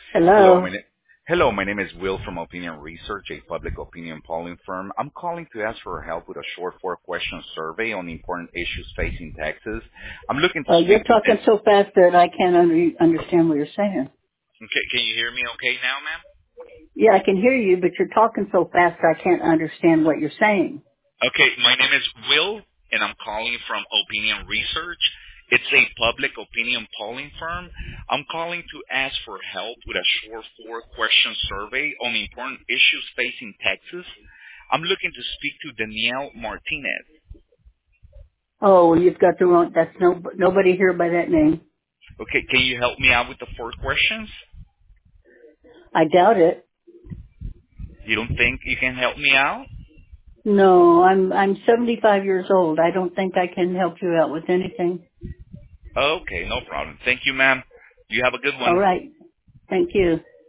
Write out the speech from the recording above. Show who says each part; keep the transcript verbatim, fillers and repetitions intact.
Speaker 1: Hello,
Speaker 2: Hello.
Speaker 1: my name. Hello, my name is Will from Opinion Research, a public opinion polling firm. I'm calling to ask for help with a short four-question survey on important issues facing Texas. I'm looking to
Speaker 2: Uh,
Speaker 1: speak
Speaker 2: you're
Speaker 1: to
Speaker 2: talking
Speaker 1: Dan.
Speaker 2: so fast that I can't under- understand what you're saying.
Speaker 1: Okay, can you hear me okay now, ma'am?
Speaker 2: Yeah, I can hear you, but you're talking so fast I can't understand what you're saying.
Speaker 1: Okay, my name is Will, and I'm calling from Opinion Research. It's a public opinion polling firm. I'm calling to ask for help with a short four-question survey on important issues facing Texas. I'm looking to speak to Danielle Martinez.
Speaker 2: Oh, you've got the wrong. That's no nobody here by that name.
Speaker 1: Okay, can you help me out with the four questions?
Speaker 2: I doubt it.
Speaker 1: You don't think you can help me out?
Speaker 2: No, I'm I'm seventy-five years old. I don't think I can help you out with anything.
Speaker 1: Okay, no problem. Thank you, ma'am. You have a good
Speaker 2: All
Speaker 1: one.
Speaker 2: right. Thank you.